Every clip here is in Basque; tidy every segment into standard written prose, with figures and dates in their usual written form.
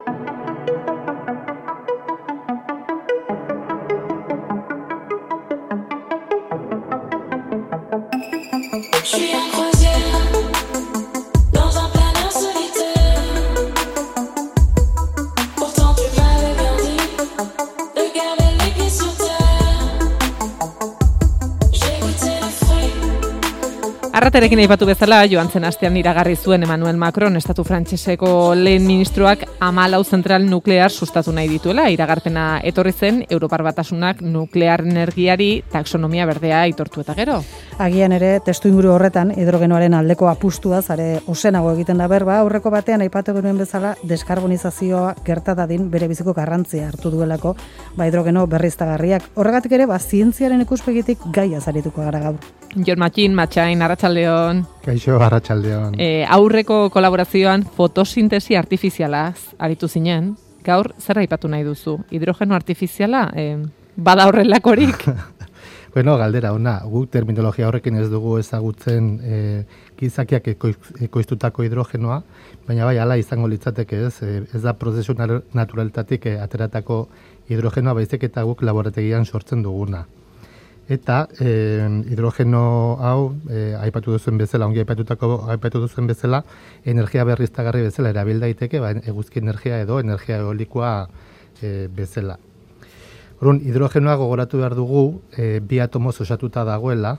Arraterekin aipatu bezala, joan zen astean iragarri zuen Emmanuel Macron, estatu frantseseko lehen ministroak 14 zentral nuklear sustatu nahi dituela. Iragarpena etorri zen Europar Batasunak nuklear energiari taxonomia berdea aitortu eta gero. Agian ere, testuinguru horretan, hidrogenoaren aldeko apustua zare osenago egiten da berba, aurreko batean aipatu genuen bezala, deskarbonizazioa gerta dadin bere biziko garrantzia hartu duelako, hidrogeno berriztagarriak. Horregatik ere, zientziaren ikuspegitik gaia zarituko gara gaur. Jon Matxain, arratsaldeon. Kaixo, arratsaldeon. Aurreko kolaborazioan fotosintesi artifizialaz aritu zinen. Gaur, zer aipatu nahi duzu? Hidrogeno artifiziala, bada horrelakorik? Bueno, galdera, ona, guk terminologia horrekin ez dugu ezagutzen gizakiak ekoiztutako hidrogenoa, baina bai, hala izango litzateke ez da prozesu naturaletatik ateratako hidrogenoa, baizik eta guk laborategian sortzen duguna. Eta hidrogeno hau, aipatu duzuen bezala, ongi aipatu duzuen bezala, energia berriztagarri bezala erabil daiteke, eguzki energia edo energia eolikoa bezala. Orduan, hidrogenoa gogoratu behar dugu, bi atomoz osatuta dagoela,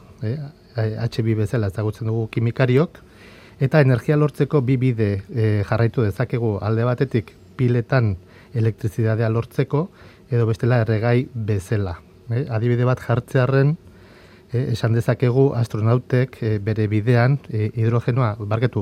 H2 bezala ezagutzen dugu kimikariok, eta energia lortzeko bi bide jarraitu dezakegu alde batetik piletan elektrizidadea lortzeko, edo bestela erregai bezala. Adibide bat jartzearren, esan dezakegu astronautek bere bidean hidrogenoa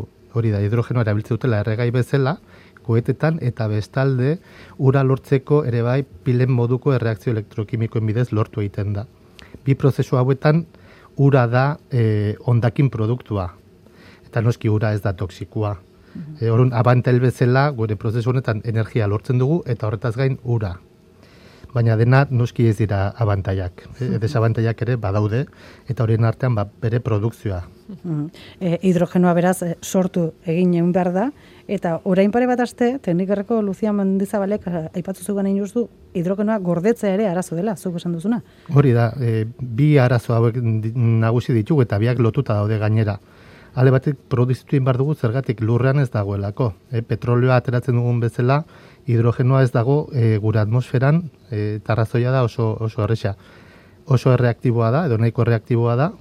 erabiltzen dutela erregai bezala, kohetetan eta bestalde ura lortzeko ere bai pilen moduko erreakzio elektrokimikoen bidez lortu egiten da. Bi prozesu hauetan ura da hondakin produktua, eta noski ura ez da toxikoa. Orduan, abantail bezala gure prozesu honetan energia lortzen dugu eta horretaz gain ura. Baina dena noski ez dira abantailak. Desabantailak ere badaude, eta horien artean bere produkzioa. Hidrogenoa beraz sortu egin behar da, eta orain pare bat aste, teknikerreko Lucia Mendizabalek aipatu zugan egin justu, hidrogenoa gordetzea ere arazo dela, zuk esan duzuna. Hori da, bi arazo hauek nagusi ditugu eta biak lotuta daude gainera. Ale batek produzitu egin behar dugu zergatik lurrean ez dagoelako. Petrolioa ateratzen dugun bezala, hidrogenoa ez dago gure atmosferan, eta arrazoia da oso erresa. Oso erreaktiboa da, edo nahiko erreaktiboa da,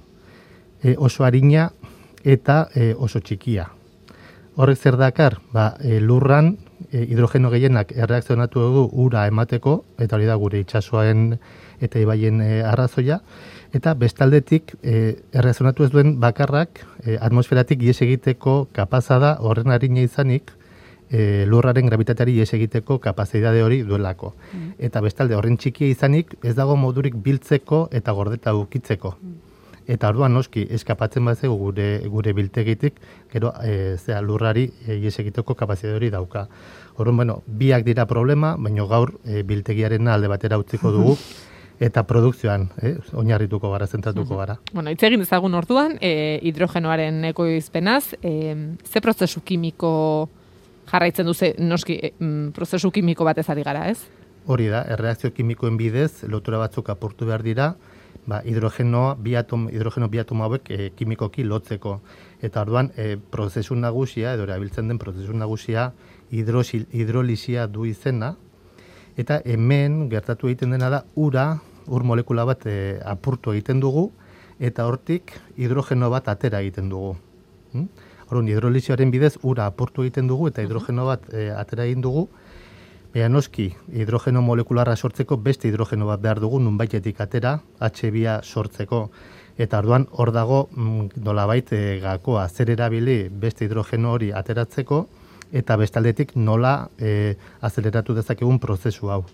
oso arina eta oso txikia. Horrek zer dakar? Lurran hidrogeno gehienak erreakzionatu dugu ura emateko, eta hori da gure itsasoen eta ibaien arrazoia, eta bestaldetik erreakzionatu ez duen bakarrak atmosferatik ihes egiteko kapaza da horren arina izanik, lurraren gravitateari ihes egiteko kapazidade hori duelako. Eta bestalde horren txikia izanik ez dago modurik biltzeko eta gordeta ukitzeko. Eta orduan noski eskapatzen bazego gure biltegitik, gero lurrari ihes egiteko kapazidade hori dauka. Orduan, biak dira problema, baina gaur biltegiaren alde batera utziko dugu, eta produkzioan oinarrituko gara, zentratuko gara. Bueno, hitz egin dezagun orduan, hidrogenoaren ekoizpenaz, ze prozesu kimiko jarraitzen duze, noski, prozesu kimiko batez ari gara, ez? Hori da, erreakzio kimikoen bidez, lotura batzuk apurtu behar dira, hidrogeno bi atomo hauek kimikoki lotzeko. Eta orduan, prozesu nagusia, edo erabiltzen den prozesu nagusia, hidrolisia du izena, eta hemen gertatu egiten dena da, ur molekula bat apurtu egiten dugu, eta hortik hidrogeno bat atera egiten dugu. Orduan, hidrolisioaren bidez ura apurtu egiten dugu, eta hidrogeno bat atera egin dugu, baina noski, hidrogeno molekularra sortzeko beste hidrogeno bat behar dugu, nunbaitetik atera, H2 sortzeko. Eta orduan, hor dago nolabait gakoa, zer erabili beste hidrogeno hori ateratzeko, eta bestaldetik nola azeleratu dezakegun prozesu hau.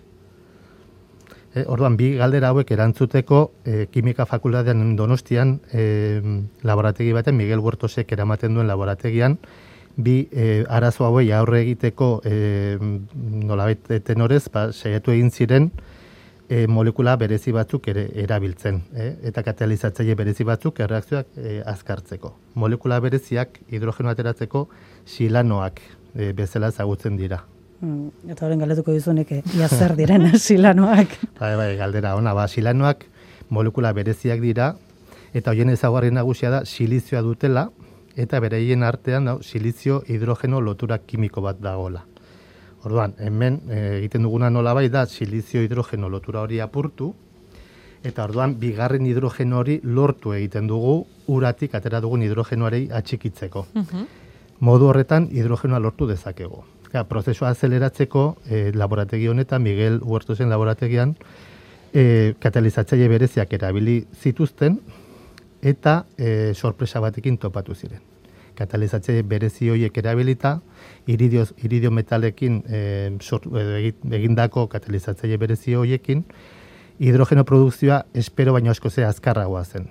Orduan, bi galdera hauek erantzuteko kimika fakultatean Donostian laborategi baten, Miguel Huertosek eramaten duen laborategian, bi arazo hauei aurre egiteko nolabait tenorez, saiatu egin ziren molekula berezi batzuk erabiltzen, eta katalizatzaile berezi batzuk erreakzioak azkartzeko. Molekula bereziak hidrogeno ateratzeko silanoak bezala ezagutzen dira. Eta horren galdetuko dizunik, ia zer diren silanoak. Bai, galdera ona, silanoak molekula bereziak dira, eta horien ezaugarri nagusia da silizioa dutela, eta beraien artean silizio hidrogeno lotura kimiko bat dagoela. Orduan, hemen egiten duguna nolabait da silizio hidrogeno lotura hori apurtu, eta orduan bigarren hidrogeno hori lortu egiten dugu uratik atera dugun hidrogenoari atxikitzeko. Modu horretan hidrogenoa lortu dezakegu. Prozesua azeleratzeko laborategi honetan, Miguel Huertosen laborategian, katalizatzaile bereziak erabili zituzten eta sorpresa batekin topatu ziren. Katalizatzaile berezi horiek erabilita, iridio metalekin egindako katalizatzaile berezi horiekin, hidrogeno produkzioa espero baino asko ze azkarragoa zen.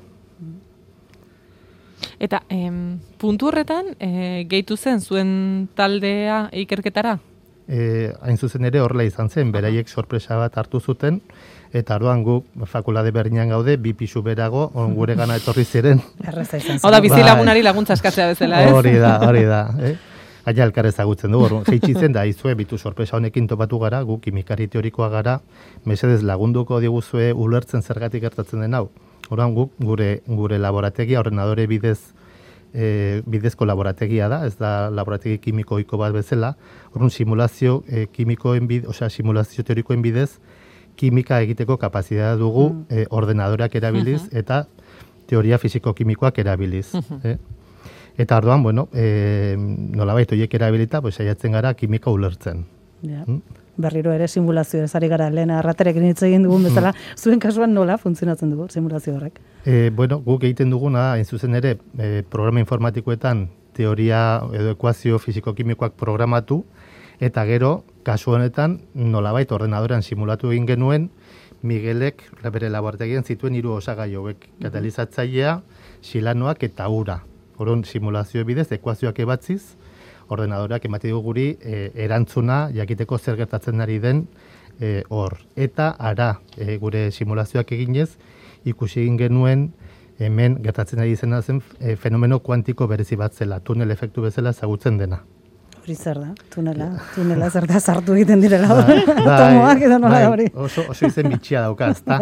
Eta puntu horretan, gehitu zen zuen taldea ikerketara? Hain zuzen ere horrela izan zen, beraiek sorpresa bat hartu zuten, eta orduan guk fakultate berdinean gaude, 2 pisu berago, gure gana etorri ziren. Erreza izan zen. Hau da, bizilagunari laguntza eskatzea bezala, ez? Hori da. Aia elkar ezagutzen dugu, jeitsi zen da, izue bitu sorpresa honekin topatu gara, gu kimikari teorikoa gara, mesedez lagunduko diguzue ulertzen zergatik gertatzen den hau. Orduan guk gure laborategia, ordenadore bidezko laborategia da, ez da laborategi kimikoiko bat bezala, orduan simulazio simulazio teorikoen bidez, kimika egiteko kapazitatea dugu ordenadoreak erabiliz eta teoria fisiko-kimikoak erabiliz. Eta orduan, nolabait horiek erabilita, saiatzen gara kimika ulertzen. Berriro ere simulazio ezari gara, lehen arraterekin hitz egin dugun bezala, zuen kasuan nola funtzionatzen dugu simulazio horrek? Guk egiten duguna, hain zuzen ere, programa informatikoetan teoria edo ekuazio fisiko-kimikoak programatu, eta gero, kasu honetan, nolabait ordenadorean simulatu egin genuen, Miguelek bere laborategian zituen 3 osagai hauek, katalizatzailea, silanoak eta ura. Orduan simulazio bidez, ekuazioak ebatziz, ordenadoreak emate dugu guri erantzuna jakiteko zer gertatzen ari den hor. Eta gure simulazioak eginez, ikusi egin genuen hemen gertatzen ari izena zen fenomeno kuantiko berezi bat zela, tunel efektu bezala ezagutzen dena. Hori zer da, tunela zer da sartu egiten direla atomoak edo nola da hori. Oso izen bitxia dauka, ezta?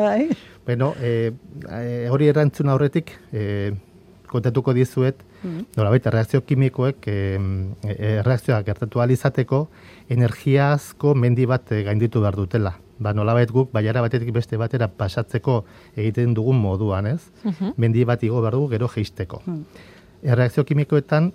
Hori erantzuna horretik, kontatuko dizuet, nolabait, reakzio kimikoek erreakzioak gertatu ahal izateko energiazko mendi bat gainditu behar dutela. Nolabait guk, baiara batetik beste batera pasatzeko egiten dugun moduan, ez? Mendi bat igo behar dugu gero jeisteko. Erreakzio kimikoetan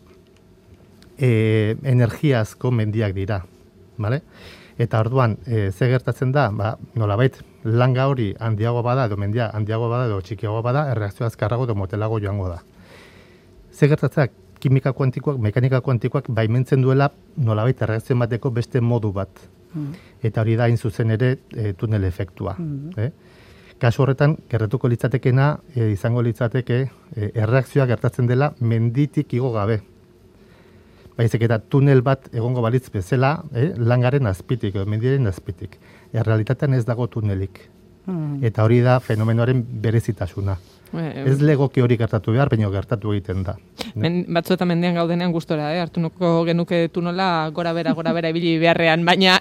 energiazko mendiak dira, bale? Eta orduan, ze gertatzen da, nolabait, langa hori handiago bada, edo mendia handiago bada, edo txikiago bada, erreakzio azkarrago edo motelago joango da. Ze gertatzea, kimika kuantikoak, mekanika kuantikoak baimentzen duela nolabait erreakzio bateko beste modu bat. Eta hori da hain zuzen ere tunel efektua. Kasu horretan, gertatuko litzatekena, izango litzateke, erreakzioa gertatzen dela menditik igo gabe. Baizik eta tunel bat egongo balitz bezala, langaren azpitik, edo mendiaren azpitik. Errealitatean ez dago tunelik. Eta hori da fenomenoaren berezitasuna. Ez legoki hori gertatu behar, baina gertatu egiten da. Batzuetan mendian gaudenean gustora, hartuko genuke tunela gora bera ibili beharrean, baina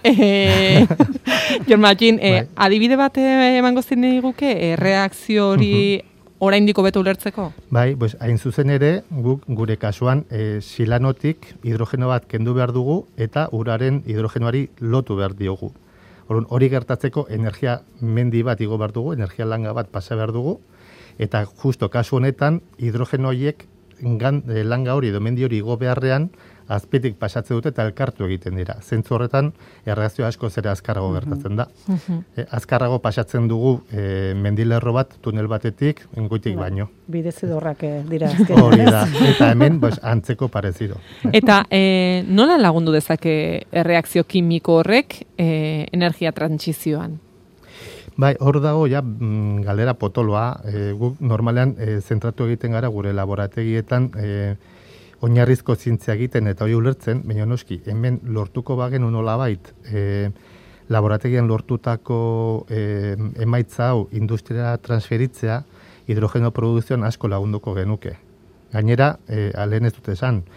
Jon Martin, adibide bat emango zinei guke, reakzio hori oraindiko beto ulertzeko? Bai, hain zuzen ere, gure kasuan silanotik hidrogeno bat kendu behar dugu eta uraren hidrogenoari lotu behar diogu. Hori gertatzeko energia mendi bat igo behar dugu, energia langa bat pasa behar dugu, eta justo kasu honetan hidrogeno horiek langa hori edo mendi hori igo beharrean azpitik pasatzen dute eta elkartu egiten dira. Zentzu horretan erreakzio asko zera azkarrago gertatzen da. Azkarrago pasatzen dugu mendilerro bat tunel batetik goitik baino. Bidezidorrak dira. Hori da, eta hemen antzeko parezido. Eta nola lagundu dezake erreakzio kimiko horrek energia trantsizioan? Bai, hor dago ja galdera potoloa, guk normalean zentratu egiten gara gure laborategietan oinarrizko zientzia egiten eta hori ulertzen, baina noski, hemen lortuko bagenu nolabait laborategian lortutako emaitza hau industriara transferitzea, hidrogeno produkzioan asko lagunduko genuke. Gainera, lehen ez dut esan,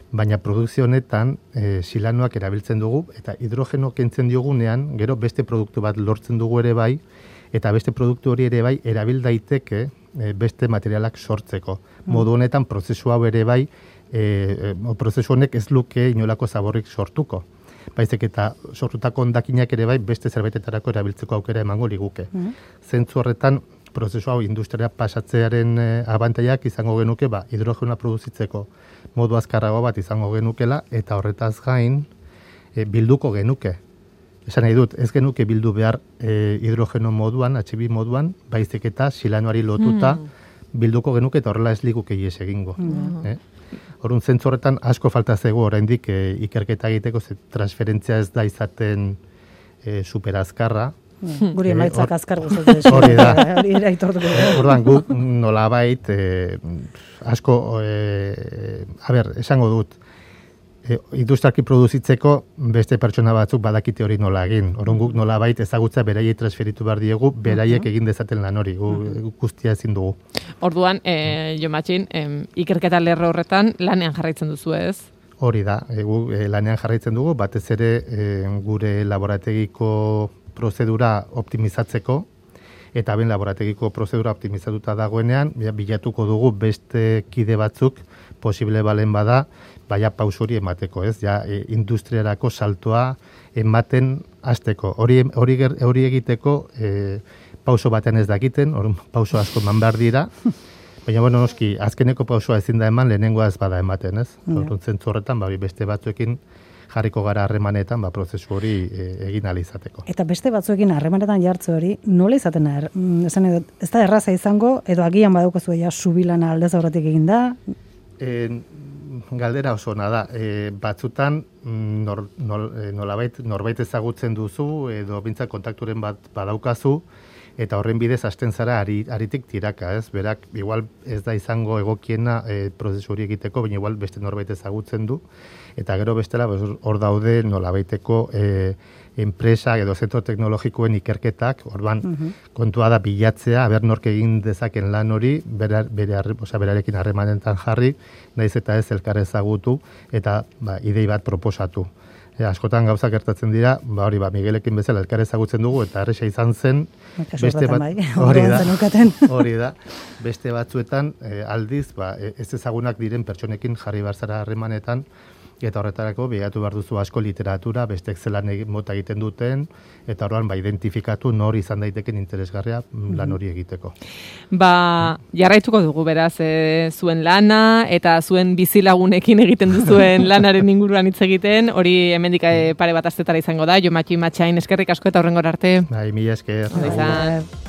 baina produkzio honetan silanoak erabiltzen dugu, eta hidrogeno kentzen diogunean, gero beste produktu bat lortzen dugu ere bai, eta beste produktu hori ere bai erabil daiteke beste materialak sortzeko. Modu honetan prozesu hau ere bai, prozesu honek ez luke inolako zaborrik sortuko. Baizik eta sortutako hondakinak ere bai beste zerbaitetarako erabiltzeko aukera emango liguke. Zentzu horretan, prozesu hau industriara pasatzearen abantaiak izango genuke, hidrogenoa produzitzeko modu azkarrago bat izango genukela, eta horretaz gain bilduko genuke. Esan nahi dut, ez genuke bildu behar hidrogeno moduan, HB moduan, baizik eta silanoari lotuta bilduko genuke, eta horrela ez liguke ies egingo. Orduan, zentzu horretan asko falta zego oraindik ikerketa egiteko, transferentzia ez da izaten superazkarra. Guri emaitzak azkar gustatzen. Hori da. Hori aitortuko. Orduan, guk nolabait asko, esango dut, industrialki produzitzeko beste pertsona batzuk badakite hori nola egin. Orduan, guk nolabait ezagutza beraiei transferitu behar diegu, beraiek egin dezaten lan hori, guk guztia ezin dugu. Orduan, Jomatxin, ikerketa lerro horretan lanean jarraitzen duzu, ez? Hori da, guk lanean jarraitzen dugu, batez ere gure laborategiko prozedura optimizatzeko, eta ben laborategiko prozedura optimizatuta dagoenean, bilatuko dugu beste kide batzuk posible balen bada, baina pauso hori emateko, ez? Ja, industriarako saltoa ematen hasteko. Hori egiteko pauso batean ez dakiten, pauso asko eman behar dira, baina, noski, azkeneko pausoa ezin da eman, lehenengoa ez bada ematen, ez? Zentzu horretan, beste batzuekin jarriko gara harremanetan, prozesu hori egin ahal izateko. Eta beste batzuekin harremanetan jartze hori, nola izaten da? Esan edo, ez da erraza izango, edo agian badaukazu subilana aldez aurretik egin da? Galdera oso ona da. Batzutan nolabait norbait ezagutzen duzu, edo bintzat kontakturen bat badaukazu, eta horren bidez hasten zara aritik tiraka, ez? Berak, igual ez da izango egokiena prozesu hori egiteko, baina igual beste norbait ezagutzen du, eta gero bestela hor daude nolabaiteko enpresa edo zentro teknologikoen ikerketak, orban kontua da bilatzea, aber nork egin dezaken lan hori, berarekin harremanetan jarri, naiz eta ez elkar ezagutu, eta idei bat proposatu. Askotan gauza gertatzen dira, Miguelekin bezala elkar ezagutzen dugu, eta erresa izan zen, hori da, beste batzuetan aldiz, ez ezagunak diren pertsonekin jarri barzara harremanetan, eta horretarako bilatu behar duzu asko literatura, bestek zelan mota egiten duten, eta horrean identifikatu nor izan daiteken interesgarria lan hori egiteko. Jarraituko dugu beraz zuen lana, eta zuen bizilagunekin egiten duzuen lanaren inguruan hitz egiten, hori hemendik pare bat astetara izango da, Jomatxin Matxain, eskerrik asko eta horrengora arte. Mila esker.